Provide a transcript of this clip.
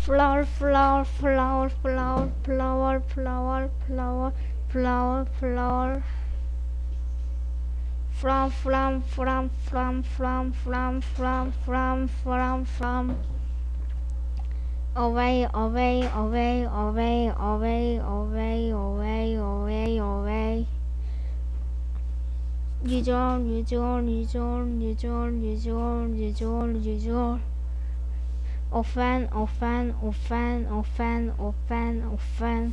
flower, flower, flower, flower, flower, flower, flower, flower, flower. From, away, away, away, away, away, away, away, away, away. Usual. Offend.